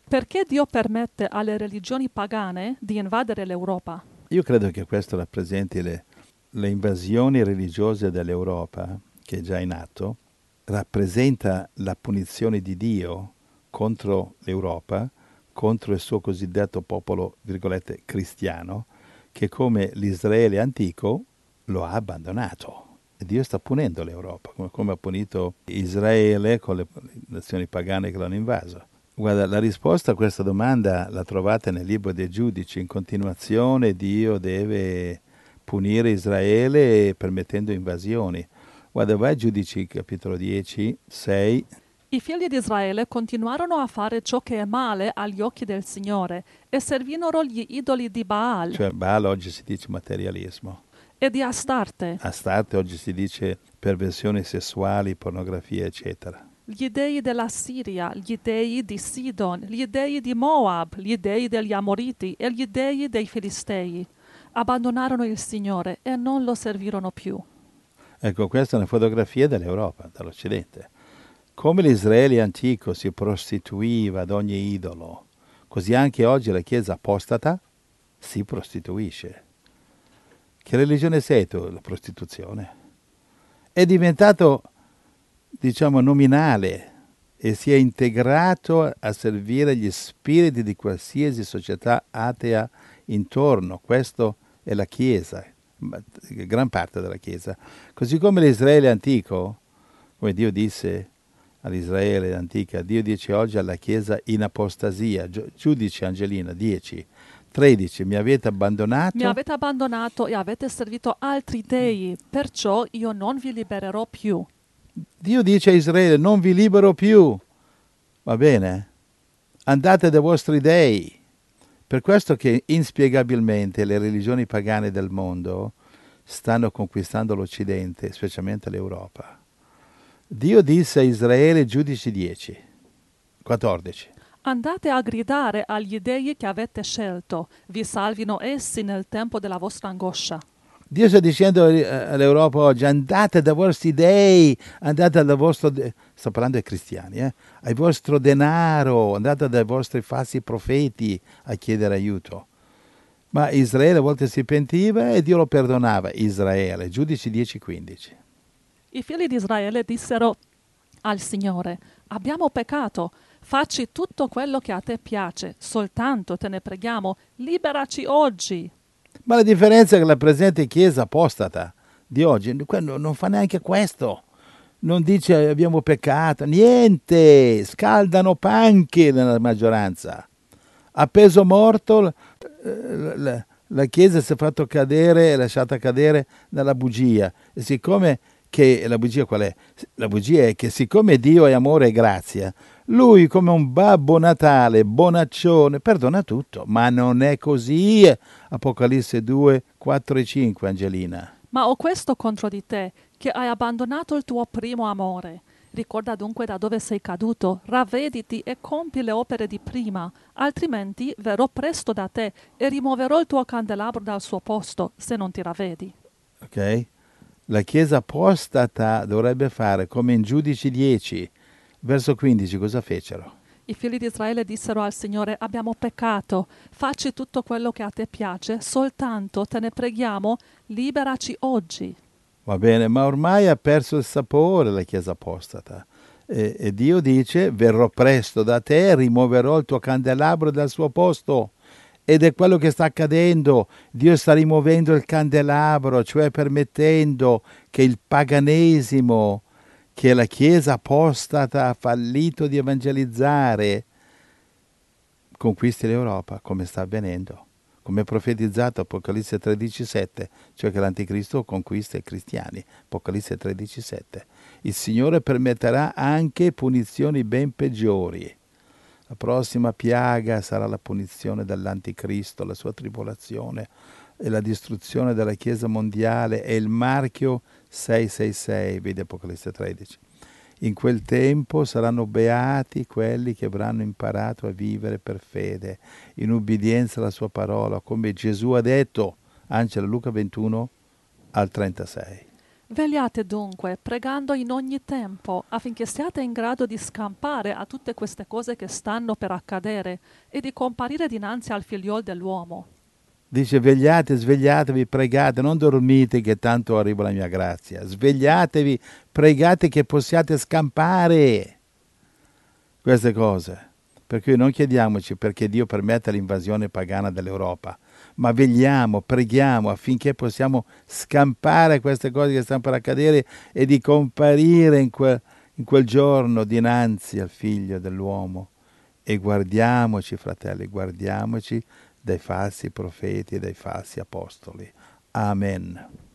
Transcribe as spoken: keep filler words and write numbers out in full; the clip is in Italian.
Perché Dio permette alle religioni pagane di invadere l'Europa? Io credo che questo rappresenti le, le invasioni religiose dell'Europa, che è già in atto, rappresenta la punizione di Dio contro l'Europa, contro il suo cosiddetto popolo, virgolette, cristiano, che come l'Israele antico lo ha abbandonato. E Dio sta punendo l'Europa, come, come ha punito Israele con le nazioni pagane che l'hanno invaso. Guarda, la risposta a questa domanda la trovate nel libro dei Giudici. In continuazione Dio deve punire Israele permettendo invasioni. Guarda, vai a Giudici capitolo dieci, sei. I figli di Israele continuarono a fare ciò che è male agli occhi del Signore e servirono gli idoli di Baal Cioè Baal oggi si dice materialismo. e di Astarte, Astarte oggi si dice perversioni sessuali, pornografia, eccetera. gli dei della Siria, gli dei di Sidon, gli dei di Moab, gli dei degli Amoriti e gli dei dei Filistei. Abbandonarono il Signore e non lo servirono più. Ecco, questa è una fotografia dell'Europa, dall'Occidente. Come l'Israele antico si prostituiva ad ogni idolo, così anche oggi la Chiesa apostata si prostituisce. Che religione sei tu? La prostituzione. È diventato, diciamo, nominale e si è integrato a servire gli spiriti di qualsiasi società atea intorno. Questo è la Chiesa, gran parte della Chiesa. Così come l'Israele antico, come Dio disse all'Israele antica, Dio dice oggi alla Chiesa in apostasia. Giudice Angelina dieci, tredici, mi avete abbandonato. Mi avete abbandonato e avete servito altri dei, perciò io non vi libererò più. Dio dice a Israele, non vi libero più. Va bene? Andate dai vostri dei. Per questo che inspiegabilmente le religioni pagane del mondo stanno conquistando l'Occidente, specialmente l'Europa. Dio disse a Israele, Giudici dieci, quattordici. Andate a gridare agli dei che avete scelto, vi salvino essi nel tempo della vostra angoscia. Dio sta dicendo all'Europa oggi, andate dai vostri dei, andate dal vostro, de- sto parlando ai cristiani, eh, al vostro denaro, andate dai vostri falsi profeti a chiedere aiuto. Ma Israele a volte si pentiva e Dio lo perdonava. Israele, Giudici dieci quindici. I figli di Israele dissero al Signore, abbiamo peccato, facci tutto quello che a te piace, soltanto te ne preghiamo, liberaci oggi. Ma la differenza è che la presente Chiesa apostata di oggi non fa neanche questo. Non dice abbiamo peccato, niente, scaldano panchi nella maggioranza. A peso morto la, la Chiesa si è fatto cadere, lasciata cadere nella bugia. E siccome che la bugia qual è? La bugia è che siccome Dio è amore e grazia, lui come un babbo Natale, bonaccione, perdona tutto, ma non è così. Apocalisse due, quattro e cinque, Angelina. Ma ho questo contro di te, che hai abbandonato il tuo primo amore. Ricorda dunque da dove sei caduto, ravvediti e compi le opere di prima, altrimenti verrò presto da te e rimuoverò il tuo candelabro dal suo posto, se non ti ravvedi. Ok? La Chiesa apostata dovrebbe fare come in Giudici dieci, verso quindici, cosa fecero? I figli di Israele dissero al Signore, abbiamo peccato, facci tutto quello che a te piace, soltanto te ne preghiamo, liberaci oggi. Va bene, ma ormai ha perso il sapore la Chiesa apostata. E, e Dio dice, verrò presto da te, rimuoverò il tuo candelabro dal suo posto. Ed è quello che sta accadendo. Dio sta rimuovendo il candelabro, cioè permettendo che il paganesimo, che la Chiesa apostata ha fallito di evangelizzare, conquisti l'Europa, come sta avvenendo. Come è profetizzato Apocalisse tredici sette, cioè che l'Anticristo conquista i cristiani. Apocalisse tredici sette. Il Signore permetterà anche punizioni ben peggiori. La prossima piaga sarà la punizione dell'Anticristo, la sua tribolazione e la distruzione della Chiesa mondiale e il marchio sei sei sei, vedi Apocalisse tredici. In quel tempo saranno beati quelli che avranno imparato a vivere per fede, in ubbidienza alla sua parola, come Gesù ha detto, Angela Luca ventuno al trentasei. Vegliate dunque, pregando in ogni tempo, affinché siate in grado di scampare a tutte queste cose che stanno per accadere e di comparire dinanzi al figliol dell'uomo. Dice vegliate, svegliatevi, pregate, non dormite che tanto arriva la mia grazia. Svegliatevi, pregate che possiate scampare queste cose. Per cui non chiediamoci perché Dio permette l'invasione pagana dell'Europa, ma vegliamo, preghiamo affinché possiamo scampare queste cose che stanno per accadere e di comparire in quel, in quel giorno dinanzi al figlio dell'uomo. E guardiamoci, fratelli, guardiamoci dai falsi profeti e dai falsi apostoli. Amen.